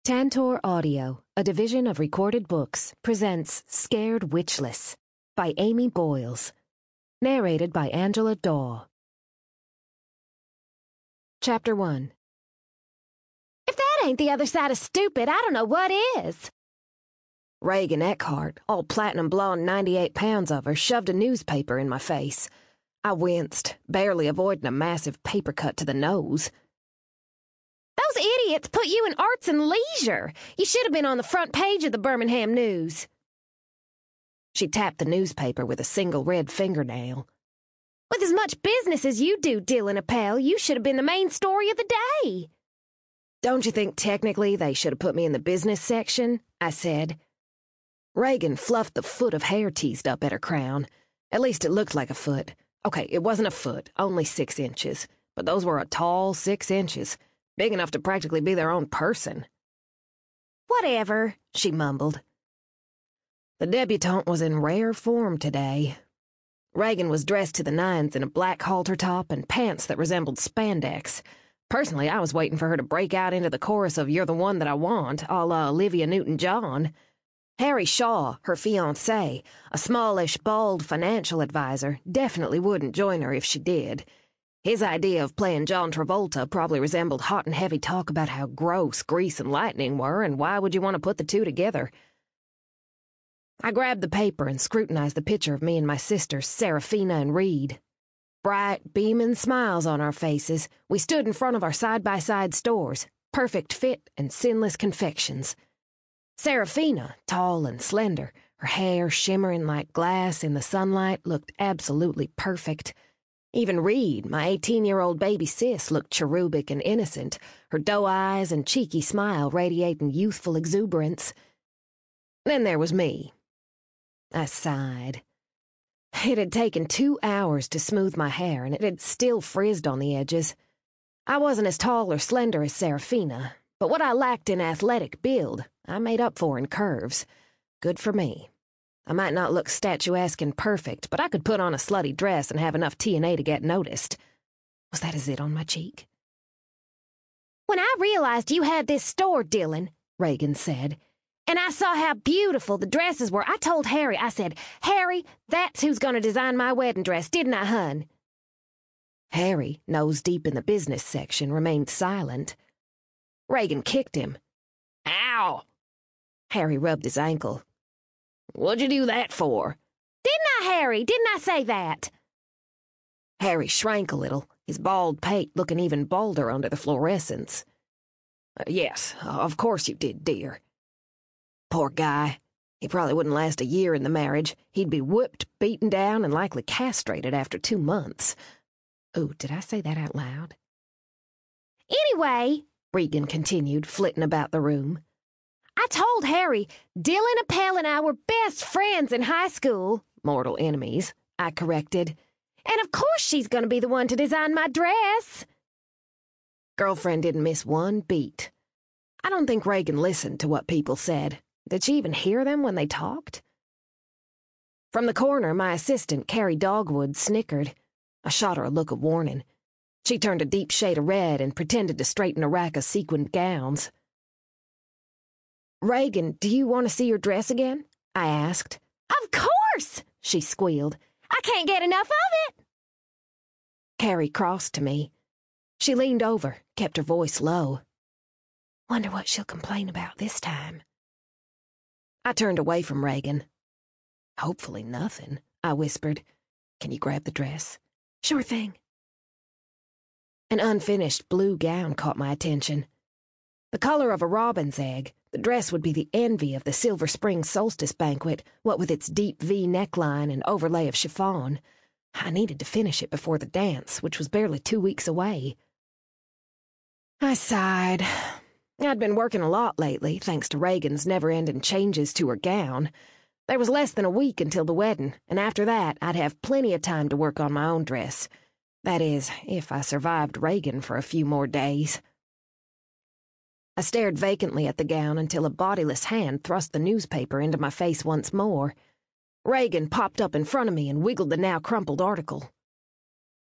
Tantor Audio, a division of Recorded Books, presents Scared Witchless by Amy Boyles. Narrated by Angela Daw. Chapter 1. If that ain't the other side of stupid, I don't know what is. Reagan Eckhart, all platinum blonde 98 pounds of her, shoved a newspaper in my face. I winced, barely avoiding a massive paper cut to the nose. Those idiots put you in arts and leisure. You should have been on the front page of the Birmingham News. She tapped the newspaper with a single red fingernail. With as much business as you do, Dylan Appel, you should have been the main story of the day. Don't you think technically they should have put me in the business section? I said. Reagan fluffed the foot of hair teased up at her crown. At least it looked like a foot. Okay, it wasn't a foot, only 6 inches. But those were a tall 6 inches. Big enough to practically be their own person. Whatever, she mumbled. The debutante was in rare form today. Reagan was dressed to the nines in a black halter top and pants that resembled spandex. Personally, I was waiting for her to break out into the chorus of You're the One That I Want, a la Olivia Newton-John. Harry Shaw, her fiancé, a smallish, bald financial advisor, definitely wouldn't join her if she did. His idea of playing John Travolta probably resembled hot and heavy talk about how gross Grease and Lightning were, and why would you want to put the two together? I grabbed the paper and scrutinized the picture of me and my sisters, Seraphina and Reed. Bright, beaming smiles on our faces, we stood in front of our side-by-side stores, Perfect Fit and Sinless Confections. Seraphina, tall and slender, her hair shimmering like glass in the sunlight, looked absolutely perfect. Even Reed, my 18-year-old baby sis, looked cherubic and innocent, her doe eyes and cheeky smile radiating youthful exuberance. Then there was me. I sighed. It had taken 2 hours to smooth my hair, and it had still frizzed on the edges. I wasn't as tall or slender as Seraphina, but what I lacked in athletic build, I made up for in curves. Good for me. I might not look statuesque and perfect, but I could put on a slutty dress and have enough TNA to get noticed. Was that a zit on my cheek? When I realized you had this store, Dylan, Reagan said, and I saw how beautiful the dresses were, I told Harry, I said, Harry, that's who's going to design my wedding dress, didn't I, hun? Harry, nose deep in the business section, remained silent. Reagan kicked him. Ow! Harry rubbed his ankle. What'd you do that for? Didn't I, Harry? Didn't I say that? Harry shrank a little, his bald pate looking even balder under the fluorescence. Yes, of course you did, dear. Poor guy. He probably wouldn't last a year in the marriage. He'd be whipped, beaten down, and likely castrated after 2 months. Ooh, did I say that out loud? Anyway, Regan continued, flitting about the room, I told Harry, Dylan Appel and I were best friends in high school. Mortal enemies, I corrected. And of course she's going to be the one to design my dress. Girlfriend didn't miss one beat. I don't think Reagan listened to what people said. Did she even hear them when they talked? From the corner, my assistant, Carrie Dogwood, snickered. I shot her a look of warning. She turned a deep shade of red and pretended to straighten a rack of sequined gowns. Reagan, do you want to see your dress again? I asked. Of course, she squealed. I can't get enough of it. Carrie crossed to me. She leaned over, kept her voice low. Wonder what she'll complain about this time. I turned away from Reagan. Hopefully nothing, I whispered. Can you grab the dress? Sure thing. An unfinished blue gown caught my attention. The color of a robin's egg, the dress would be the envy of the Silver Spring solstice banquet, what with its deep V neckline and overlay of chiffon. I needed to finish it before the dance, which was barely 2 weeks away. I sighed. I'd been working a lot lately, thanks to Reagan's never-ending changes to her gown. There was less than a week until the wedding, and after that I'd have plenty of time to work on my own dress. That is, if I survived Reagan for a few more days. I stared vacantly at the gown until a bodiless hand thrust the newspaper into my face once more. Reagan popped up in front of me and wiggled the now crumpled article.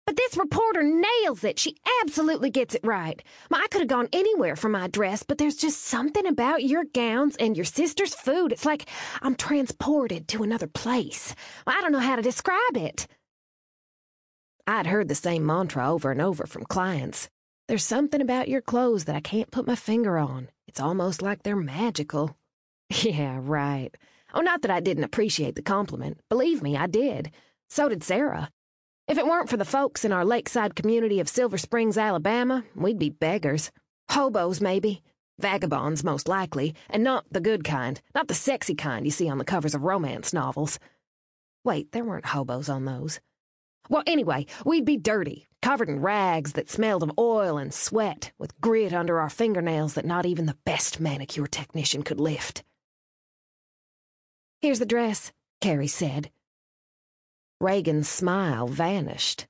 But this reporter nails it. She absolutely gets it right. I could have gone anywhere for my dress, but there's just something about your gowns and your sister's food. It's like I'm transported to another place. I don't know how to describe it. I'd heard the same mantra over and over from clients. There's something about your clothes that I can't put my finger on. It's almost like they're magical. Yeah, right. Oh, not that I didn't appreciate the compliment. Believe me, I did. So did Sarah. If it weren't for the folks in our lakeside community of Silver Springs, Alabama, we'd be beggars. Hobos, maybe. Vagabonds, most likely. And not the good kind. Not the sexy kind you see on the covers of romance novels. Wait, there weren't hobos on those. Well, anyway, we'd be dirty, covered in rags that smelled of oil and sweat, with grit under our fingernails that not even the best manicure technician could lift. Here's the dress, Carrie said. Reagan's smile vanished.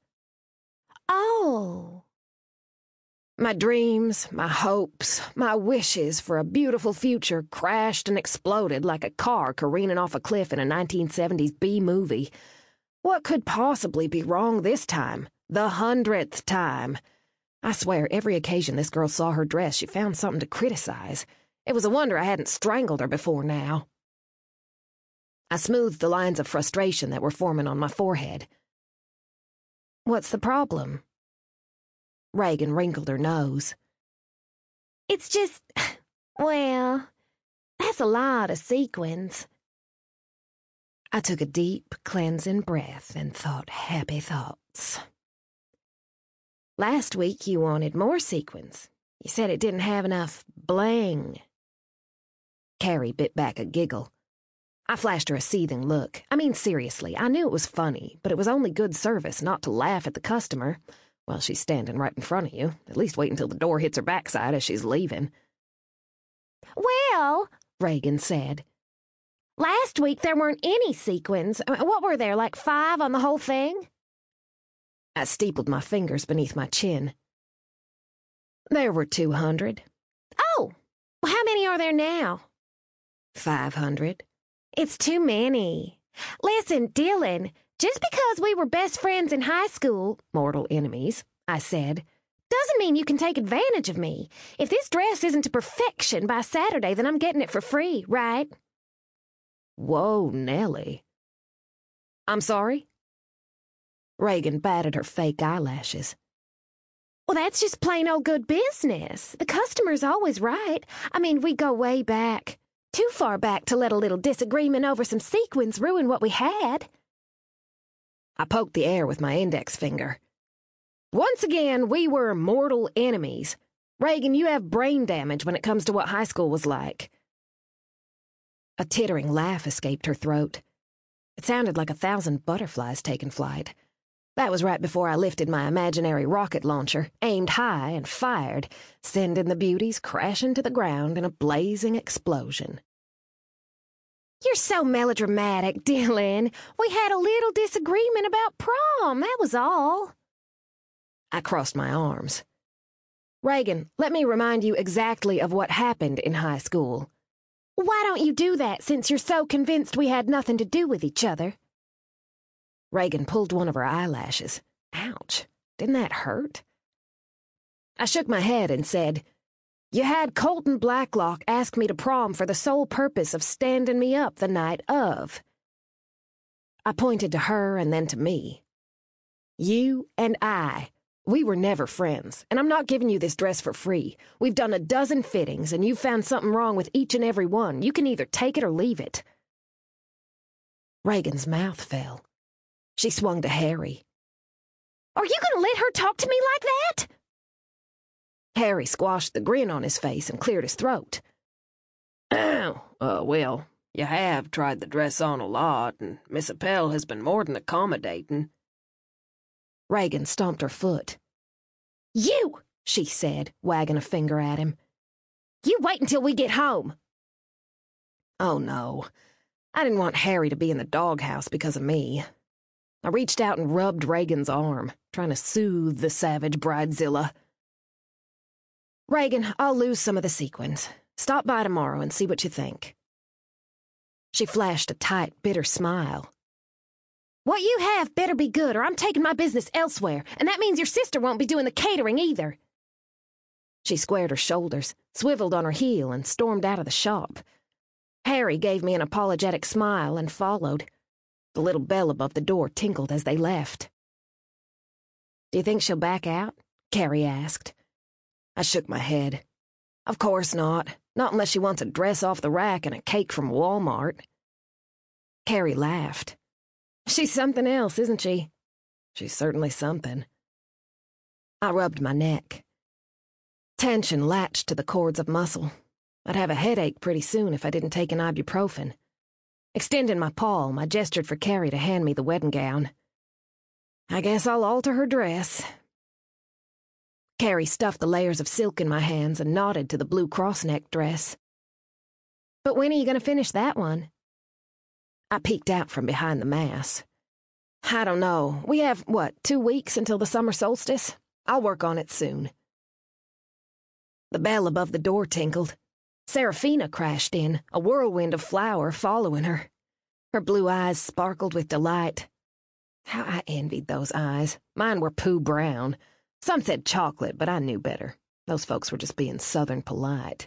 Oh. My dreams, my hopes, my wishes for a beautiful future crashed and exploded like a car careening off a cliff in a 1970s B-movie. What could possibly be wrong this time? The 100th time. I swear, every occasion this girl saw her dress, she found something to criticize. It was a wonder I hadn't strangled her before now. I smoothed the lines of frustration that were forming on my forehead. What's the problem? Reagan wrinkled her nose. It's just, well, that's a lot of sequins. I took a deep, cleansing breath and thought happy thoughts. Last week you wanted more sequins. You said it didn't have enough bling. Carrie bit back a giggle. I flashed her a seething look. I mean, seriously, I knew it was funny, but it was only good service not to laugh at the customer. Well, she's standing right in front of you. At least wait until the door hits her backside as she's leaving. Well, Reagan said, last week there weren't any sequins. What were there, like 5 on the whole thing? I steepled my fingers beneath my chin. There were 200. Oh, well, how many are there now? 500. It's too many. Listen, Dylan, just because we were best friends in high school, mortal enemies, I said, doesn't mean you can take advantage of me. If this dress isn't to perfection by Saturday, then I'm getting it for free, right? Whoa, Nellie. I'm sorry? Reagan batted her fake eyelashes. Well, that's just plain old good business. The customer's always right. I mean, we go way back. Too far back to let a little disagreement over some sequins ruin what we had. I poked the air with my index finger. Once again, we were mortal enemies. Reagan, you have brain damage when it comes to what high school was like. A tittering laugh escaped her throat. It sounded like 1,000 butterflies taking flight. That was right before I lifted my imaginary rocket launcher, aimed high and fired, sending the beauties crashing to the ground in a blazing explosion. You're so melodramatic, Dylan. We had a little disagreement about prom, that was all. I crossed my arms. Reagan, let me remind you exactly of what happened in high school. Why don't you do that, since you're so convinced we had nothing to do with each other? Reagan pulled one of her eyelashes. Ouch, didn't that hurt? I shook my head and said, You had Colton Blacklock ask me to prom for the sole purpose of standing me up the night of. I pointed to her and then to me. You and I, we were never friends, and I'm not giving you this dress for free. We've done a dozen fittings, and you've found something wrong with each and every one. You can either take it or leave it. Reagan's mouth fell. She swung to Harry. Are you going to let her talk to me like that? Harry squashed the grin on his face and cleared his throat. Well, you have tried the dress on a lot, and Miss Appel has been more than accommodating. Reagan stomped her foot. You, she said, wagging a finger at him. You wait until we get home. Oh, no. I didn't want Harry to be in the doghouse because of me. I reached out and rubbed Reagan's arm, trying to soothe the savage bridezilla. Reagan, I'll lose some of the sequins. Stop by tomorrow and see what you think. She flashed a tight, bitter smile. What you have better be good, or I'm taking my business elsewhere, and that means your sister won't be doing the catering either. She squared her shoulders, swiveled on her heel, and stormed out of the shop. Harry gave me an apologetic smile and followed. The little bell above the door tinkled as they left. "Do you think she'll back out?" Carrie asked. I shook my head. "Of course not. Not unless she wants a dress off the rack and a cake from Walmart." Carrie laughed. "She's something else, isn't she?" "She's certainly something." I rubbed my neck. Tension latched to the cords of muscle. I'd have a headache pretty soon if I didn't take an ibuprofen. Extending my palm, I gestured for Carrie to hand me the wedding gown. "I guess I'll alter her dress." Carrie stuffed the layers of silk in my hands and nodded to the blue cross-neck dress. "But when are you going to finish that one?" I peeked out from behind the mass. "I don't know. We have, 2 weeks until the summer solstice? I'll work on it soon." The bell above the door tinkled. Serafina crashed in, a whirlwind of flour following her. Her blue eyes sparkled with delight. How I envied those eyes. Mine were poo brown. Some said chocolate, but I knew better. Those folks were just being Southern polite.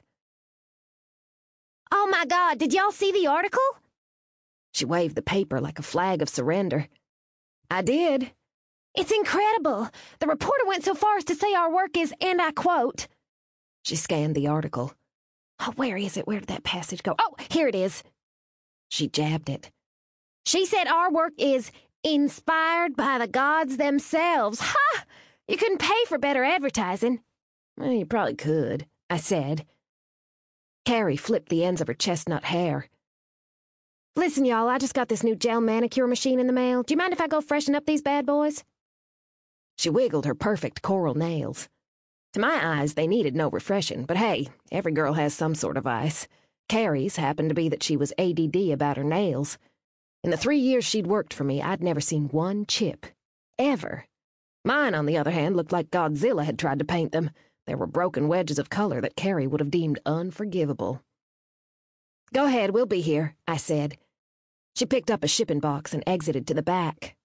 "Oh my God, did y'all see the article?" She waved the paper like a flag of surrender. "I did." "It's incredible. The reporter went so far as to say our work is, and I quote..." She scanned the article. "Oh, where is it? Where did that passage go? Oh, here it is." She jabbed it. "She said our work is inspired by the gods themselves. Ha! You couldn't pay for better advertising." "Well, you probably could," I said. Carrie flipped the ends of her chestnut hair. "Listen, y'all, I just got this new gel manicure machine in the mail. Do you mind if I go freshen up these bad boys?" She wiggled her perfect coral nails. To my eyes, they needed no refreshing, but hey, every girl has some sort of vice. Carrie's happened to be that she was ADD about her nails. In the 3 years she'd worked for me, I'd never seen one chip. Ever. Mine, on the other hand, looked like Godzilla had tried to paint them. There were broken wedges of color that Carrie would have deemed unforgivable. "Go ahead, we'll be here," I said. She picked up a shipping box and exited to the back.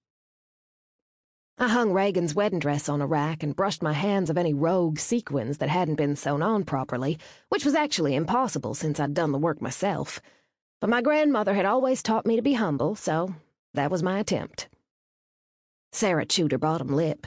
I hung Reagan's wedding dress on a rack and brushed my hands of any rogue sequins that hadn't been sewn on properly, which was actually impossible since I'd done the work myself. But my grandmother had always taught me to be humble, so that was my attempt. Sarah chewed her bottom lip.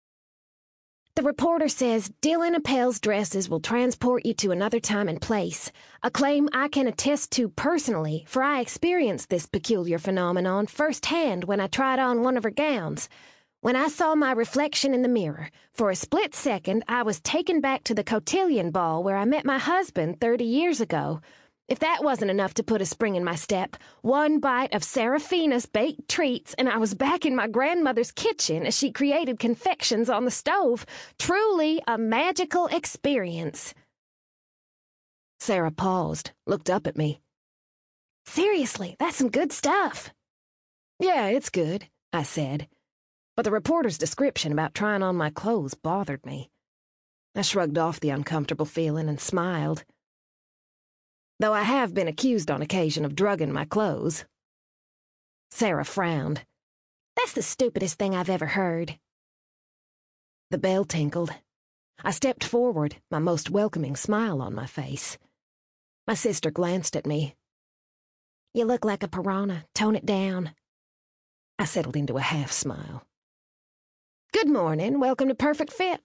"The reporter says Dylan Appel's dresses will transport you to another time and place, a claim I can attest to personally, for I experienced this peculiar phenomenon firsthand when I tried on one of her gowns. When I saw my reflection in the mirror, for a split second I was taken back to the cotillion ball where I met my husband 30 years ago. If that wasn't enough to put a spring in my step, one bite of Serafina's baked treats and I was back in my grandmother's kitchen as she created confections on the stove. Truly a magical experience." Sarah paused, looked up at me. "Seriously, that's some good stuff." "Yeah, it's good," I said. But the reporter's description about trying on my clothes bothered me. I shrugged off the uncomfortable feeling and smiled. "Though I have been accused on occasion of drugging my clothes." Sarah frowned. "That's the stupidest thing I've ever heard." The bell tinkled. I stepped forward, my most welcoming smile on my face. My sister glanced at me. "You look like a piranha. Tone it down." I settled into a half smile. "Good morning. Welcome to Perfect Fit."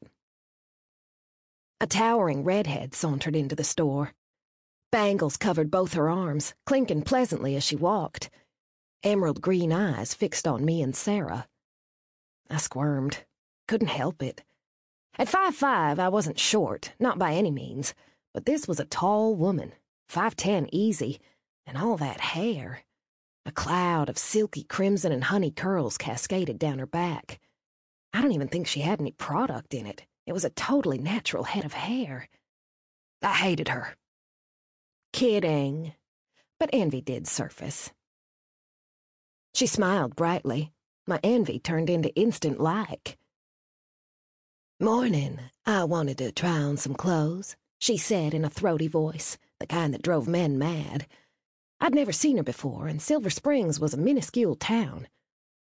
A towering redhead sauntered into the store. Bangles covered both her arms, clinking pleasantly as she walked. Emerald green eyes fixed on me and Sarah. I squirmed. Couldn't help it. At 5'5", I wasn't short, not by any means, but this was a tall woman, 5'10" easy, and all that hair. A cloud of silky crimson and honey curls cascaded down her back. I don't even think she had any product in it. It was a totally natural head of hair. I hated her. Kidding. But envy did surface. She smiled brightly. My envy turned into instant like. "Morning. I wanted to try on some clothes," she said in a throaty voice, the kind that drove men mad. I'd never seen her before, and Silver Springs was a minuscule town.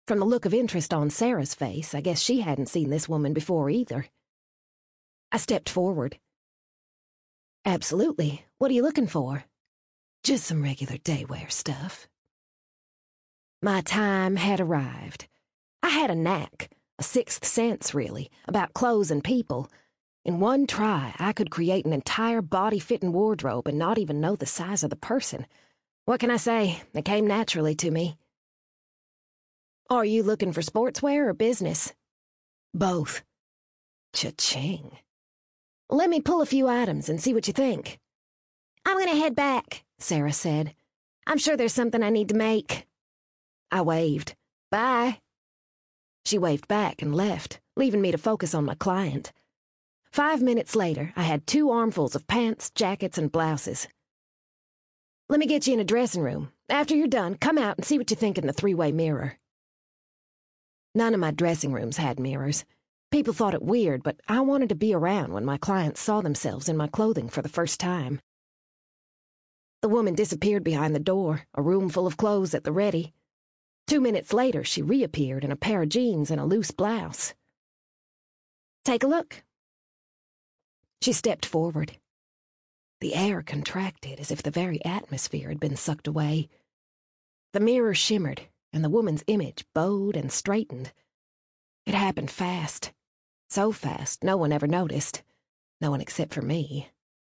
From the look of interest on Sarah's face, I guess she hadn't seen this woman before either. I stepped forward. Absolutely. What are you looking for? Just some regular day-wear stuff. My time had arrived. I had a knack, a sixth sense, really, about clothes and people. In one try, I could create an entire body-fitting wardrobe and not even know the size of the person. What can I say? It came naturally to me. Are you looking for sportswear or business? Both. Cha-ching. Let me pull a few items and see what you think. I'm going to head back, Sarah said. I'm sure there's something I need to make. I waved. Bye. She waved back and left, leaving me to focus on my client. 5 minutes later, I had 2 armfuls of pants, jackets, and blouses. Let me get you in a dressing room. After you're done, come out and see what you think in the 3-way mirror. None of my dressing rooms had mirrors. People thought it weird, but I wanted to be around when my clients saw themselves in my clothing for the first time. The woman disappeared behind the door, a room full of clothes at the ready. 2 minutes later, she reappeared in a pair of jeans and a loose blouse. Take a look. She stepped forward. The air contracted as if the very atmosphere had been sucked away. The mirror shimmered, and the woman's image bowed and straightened. It happened fast. So fast, no one ever noticed. No one except for me.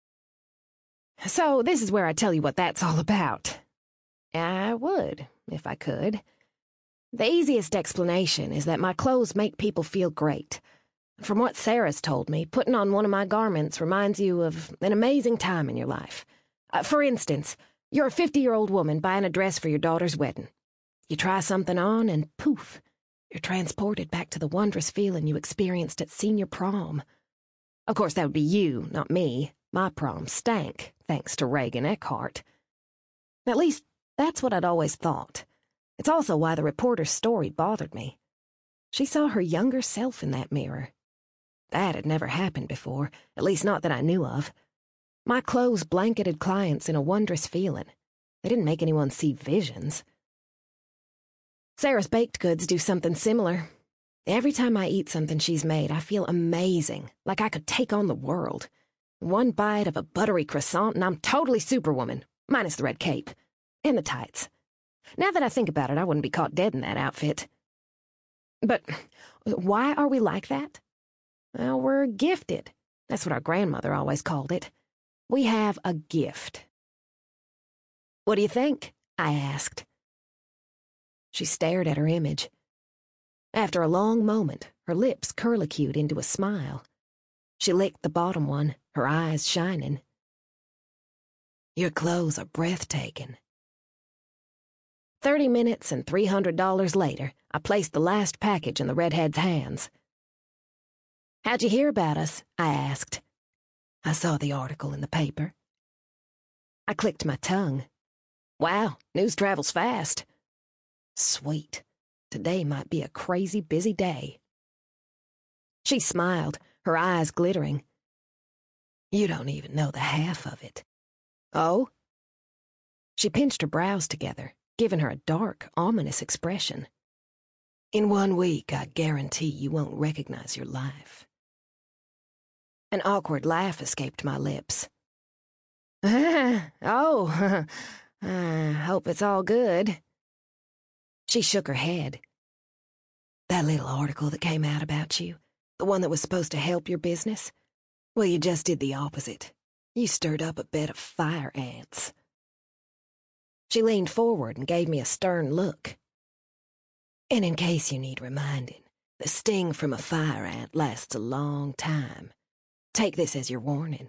So this is where I tell you what that's all about. I would, if I could. The easiest explanation is that my clothes make people feel great. From what Sarah's told me, putting on one of my garments reminds you of an amazing time in your life. For instance, you're a 50-year-old woman buying a dress for your daughter's wedding. You try something on and poof, you're transported back to the wondrous feeling you experienced at senior prom. Of course, that would be you, not me. My prom stank, thanks to Reagan Eckhart. At least, that's what I'd always thought. It's also why the reporter's story bothered me. She saw her younger self in that mirror. That had never happened before, at least not that I knew of. My clothes blanketed clients in a wondrous feeling. They didn't make anyone see visions. Sarah's baked goods do something similar. Every time I eat something she's made, I feel amazing, like I could take on the world. One bite of a buttery croissant and I'm totally Superwoman, minus the red cape. And the tights. Now that I think about it, I wouldn't be caught dead in that outfit. But why are we like that? Well, we're gifted. That's what our grandmother always called it. We have a gift. What do you think? I asked. She stared at her image. After a long moment, her lips curlicued into a smile. She licked the bottom one, her eyes shining. Your clothes are breathtaking. 30 minutes and $300 later, I placed the last package in the redhead's hands. How'd you hear about us? I asked. I saw the article in the paper. I clicked my tongue. Wow, news travels fast. Sweet. Today might be a crazy busy day. She smiled, her eyes glittering. You don't even know the half of it. Oh? She pinched her brows together, giving her a dark, ominous expression. In 1 week, I guarantee you won't recognize your life. An awkward laugh escaped my lips. Oh, I hope it's all good. She shook her head. That little article that came out about you, the one that was supposed to help your business, well, you just did the opposite. You stirred up a bed of fire ants. She leaned forward and gave me a stern look. And in case you need reminding, the sting from a fire ant lasts a long time. Take this as your warning.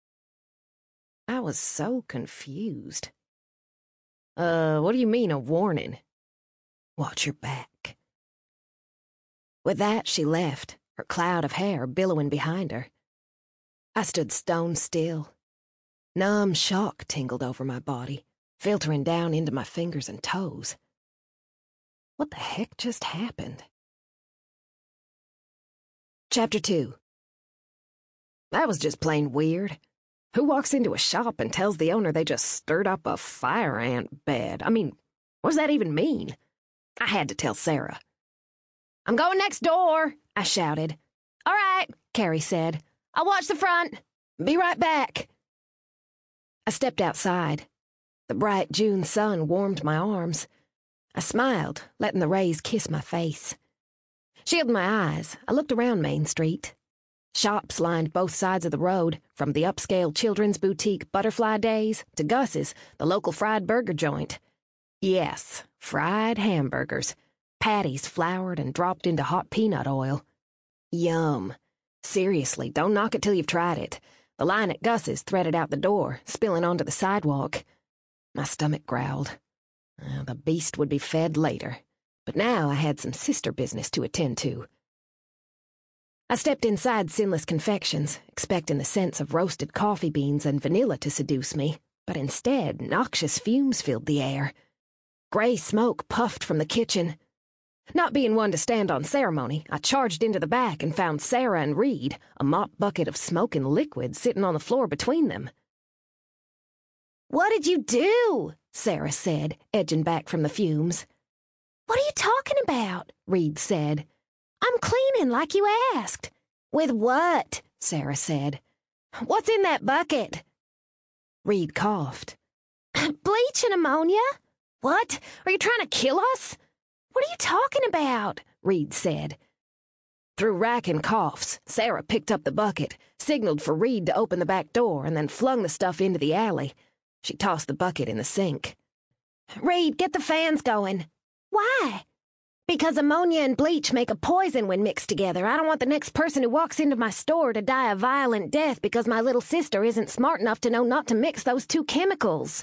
I was so confused. What do you mean, a warning? Watch your back. With that, she left, her cloud of hair billowing behind her. I stood stone still. Numb shock tingled over my body, filtering down into my fingers and toes. What the heck just happened? Chapter 2. That was just plain weird. Who walks into a shop and tells the owner they just stirred up a fire ant bed? I mean, what does that even mean? I had to tell Sarah. I'm going next door, I shouted. All right, Carrie said. I'll watch the front. Be right back. I stepped outside. The bright June sun warmed my arms. I smiled, letting the rays kiss my face. Shielding my eyes, I looked around Main Street. Shops lined both sides of the road, from the upscale children's boutique Butterfly Days to Gus's, the local fried burger joint. Yes, fried hamburgers, patties floured and dropped into hot peanut oil. Yum. Seriously, don't knock it till you've tried it. The line at Gus's threaded out the door, spilling onto the sidewalk. My stomach growled. The beast would be fed later, but now I had some sister business to attend to. I stepped inside Sinless Confections, expecting the scents of roasted coffee beans and vanilla to seduce me, but instead noxious fumes filled the air. Gray smoke puffed from the kitchen. Not being one to stand on ceremony, I charged into the back and found Sarah and Reed, a mop bucket of smoking liquid sitting on the floor between them. What did you do? Sarah said, edging back from the fumes. What are you talking about? Reed said. I'm cleaning like you asked. With what? Sarah said. What's in that bucket? Reed coughed. Bleach and ammonia? What? Are you trying to kill us? What are you talking about? Reed said. Through racking coughs, Sarah picked up the bucket, signaled for Reed to open the back door, and then flung the stuff into the alley. She tossed the bucket in the sink. Reed, get the fans going. Why? Because ammonia and bleach make a poison when mixed together. I don't want the next person who walks into my store to die a violent death because my little sister isn't smart enough to know not to mix those two chemicals.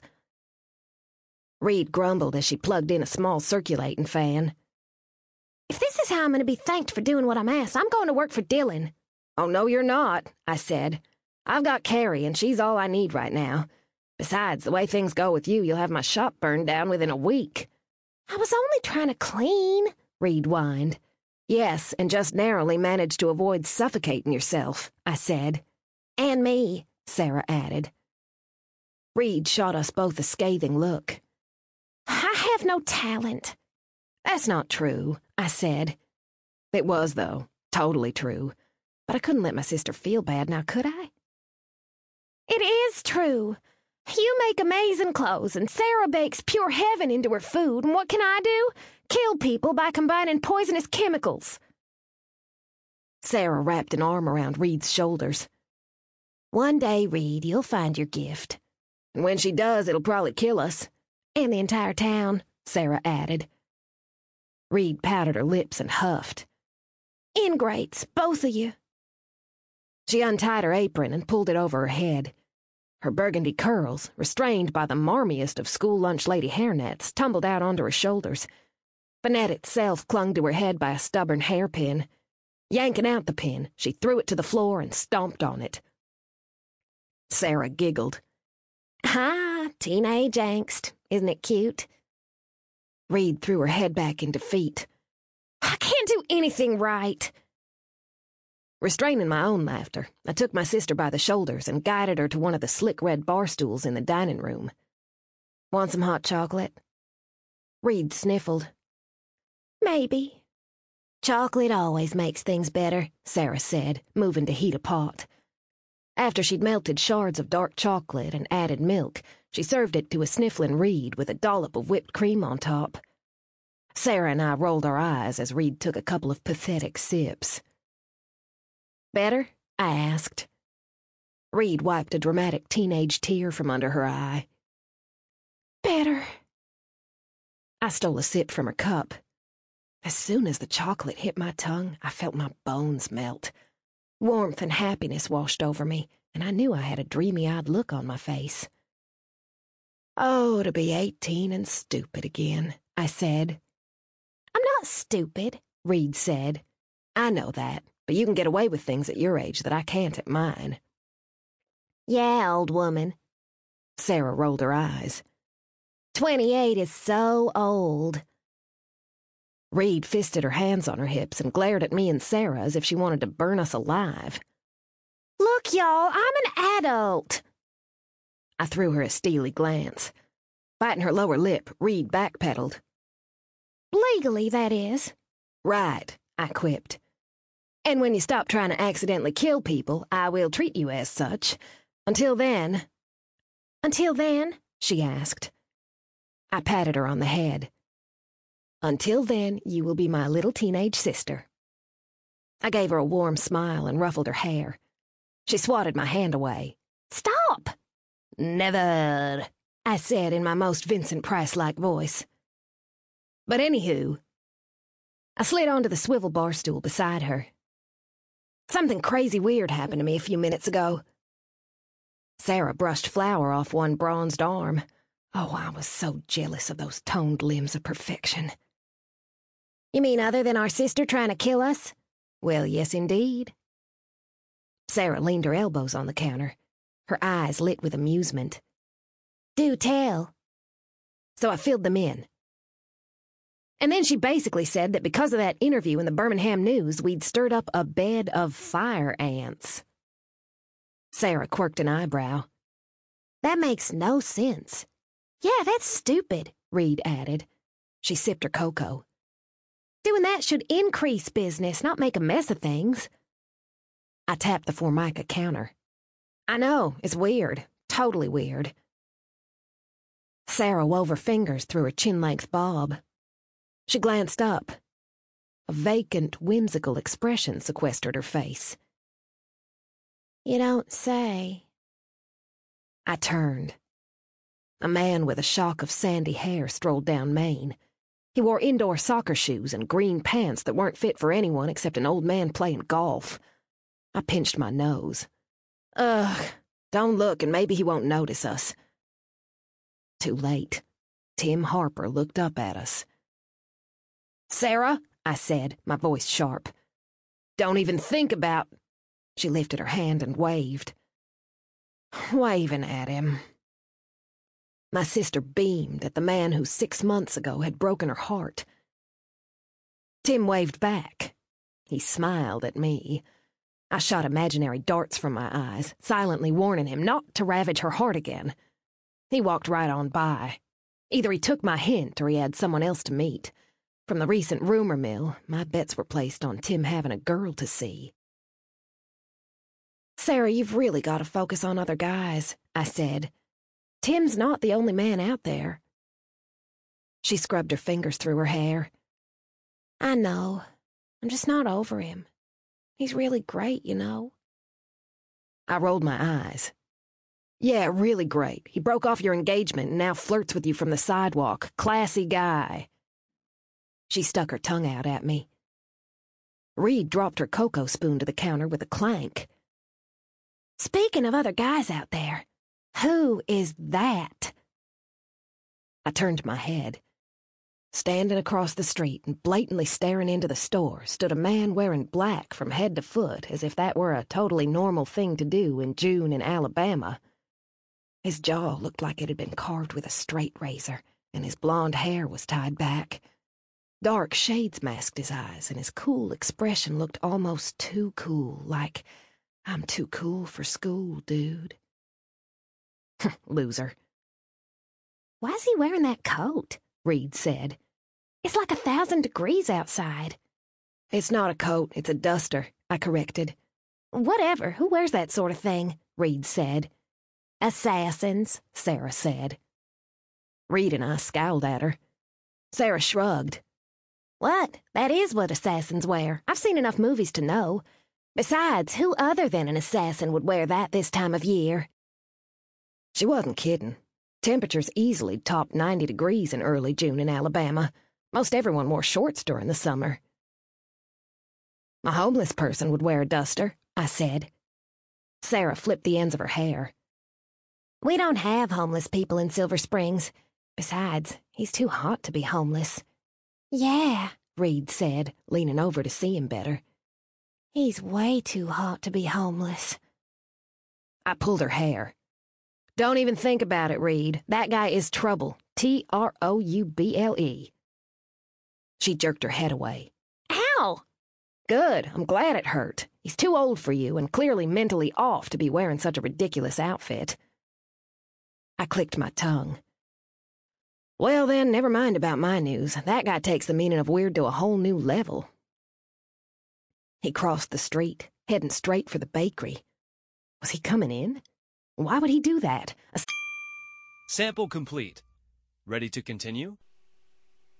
Reed grumbled as she plugged in a small circulating fan. If this is how I'm going to be thanked for doing what I'm asked, I'm going to work for Dylan. Oh, no, you're not, I said. I've got Carrie, and she's all I need right now. Besides, the way things go with you, you'll have my shop burned down within a week. I was only trying to clean, Reed whined. Yes, and just narrowly managed to avoid suffocating yourself, I said. And me, Sarah added. Reed shot us both a scathing look. I have no talent. That's not true, I said. It was, though. Totally true. But I couldn't let my sister feel bad now, could I? It is true. You make amazing clothes, and Sarah bakes pure heaven into her food, and what can I do? Kill people by combining poisonous chemicals. Sarah wrapped an arm around Reed's shoulders. One day, Reed, you'll find your gift. And when she does, it'll probably kill us. And the entire town, Sarah added. Reed pouted her lips and huffed. Ingrates, both of you. She untied her apron and pulled it over her head. Her burgundy curls, restrained by the marmiest of school lunch lady hairnets, tumbled out onto her shoulders. The net itself clung to her head by a stubborn hairpin. Yanking out the pin, she threw it to the floor and stomped on it. Sarah giggled. Teenage angst. Isn't it cute? Reed threw her head back in defeat. I can't do anything right. Restraining my own laughter, I took my sister by the shoulders and guided her to one of the slick red bar stools in the dining room. Want some hot chocolate? Reed sniffled. Maybe. Chocolate always makes things better, Sarah said, moving to heat a pot. After she'd melted shards of dark chocolate and added milk, she served it to a sniffling Reed with a dollop of whipped cream on top. Sarah and I rolled our eyes as Reed took a couple of pathetic sips. Better? I asked. Reed wiped a dramatic teenage tear from under her eye. Better. I stole a sip from her cup. As soon as the chocolate hit my tongue, I felt my bones melt. Warmth and happiness washed over me, and I knew I had a dreamy-eyed look on my face. Oh, to be 18 and stupid again, I said. I'm not stupid, Reed said. I know that, but you can get away with things at your age that I can't at mine. Yeah, old woman. Sarah rolled her eyes. 28 is so old. Reed fisted her hands on her hips and glared at me and Sarah as if she wanted to burn us alive. Look, y'all, I'm an adult. I threw her a steely glance. Biting her lower lip, Reed backpedaled. Legally, that is. Right, I quipped. And when you stop trying to accidentally kill people, I will treat you as such. Until then... Until then? She asked. I patted her on the head. Until then, you will be my little teenage sister. I gave her a warm smile and ruffled her hair. She swatted my hand away. Stop! Never, I said in my most Vincent Price-like voice. But anywho, I slid onto the swivel bar stool beside her. Something crazy weird happened to me a few minutes ago. Sarah brushed flour off one bronzed arm. Oh, I was so jealous of those toned limbs of perfection. You mean other than our sister trying to kill us? Well, yes, indeed. Sarah leaned her elbows on the counter, her eyes lit with amusement. Do tell. So I filled them in. And then she basically said that because of that interview in the Birmingham News, we'd stirred up a bed of fire ants. Sarah quirked an eyebrow. That makes no sense. Yeah, that's stupid, Reed added. She sipped her cocoa. Doing that should increase business, not make a mess of things. I tapped the Formica counter. I know, it's weird. Totally weird. Sarah wove her fingers through her chin-length bob. She glanced up. A vacant, whimsical expression sequestered her face. You don't say. I turned. A man with a shock of sandy hair strolled down Main. He wore indoor soccer shoes and green pants that weren't fit for anyone except an old man playing golf. I pinched my nose. Ugh, don't look and maybe he won't notice us. Too late. Tim Harper looked up at us. Sarah, I said, my voice sharp. Don't even think about... She lifted her hand and waved. Waving at him. My sister beamed at the man who 6 months ago had broken her heart. Tim waved back. He smiled at me. I shot imaginary darts from my eyes, silently warning him not to ravage her heart again. He walked right on by. Either he took my hint or he had someone else to meet. From the recent rumor mill, my bets were placed on Tim having a girl to see. Sarah, you've really got to focus on other guys, I said. Tim's not the only man out there. She scrubbed her fingers through her hair. I know. I'm just not over him. He's really great, you know. I rolled my eyes. Yeah, really great. He broke off your engagement and now flirts with you from the sidewalk. Classy guy. She stuck her tongue out at me. Reed dropped her cocoa spoon to the counter with a clank. Speaking of other guys out there, who is that? I turned my head. Standing across the street and blatantly staring into the store stood a man wearing black from head to foot as if that were a totally normal thing to do in June in Alabama. His jaw looked like it had been carved with a straight razor, and his blonde hair was tied back. Dark shades masked his eyes, and his cool expression looked almost too cool, like, I'm too cool for school, dude. Loser. Why's he wearing that coat? Reed said. It's like 1,000 degrees outside. It's not a coat, it's a duster, I corrected. Whatever, who wears that sort of thing? Reed said. Assassins, Sarah said. Reed and I scowled at her. Sarah shrugged. What? That is what assassins wear. I've seen enough movies to know. Besides, who other than an assassin would wear that this time of year? She wasn't kidding. Temperatures easily topped 90 degrees in early June in Alabama. Most everyone wore shorts during the summer. A homeless person would wear a duster, I said. Sarah flipped the ends of her hair. We don't have homeless people in Silver Springs. Besides, he's too hot to be homeless. Yeah, Reed said, leaning over to see him better. He's way too hot to be homeless. I pulled her hair. Don't even think about it, Reed. That guy is trouble. Trouble. She jerked her head away. Ow! Good. I'm glad it hurt. He's too old for you and clearly mentally off to be wearing such a ridiculous outfit. I clicked my tongue. Well then, never mind about my news. That guy takes the meaning of weird to a whole new level. He crossed the street, heading straight for the bakery. Was he coming in? Why would he do that? Sample complete. Ready to continue?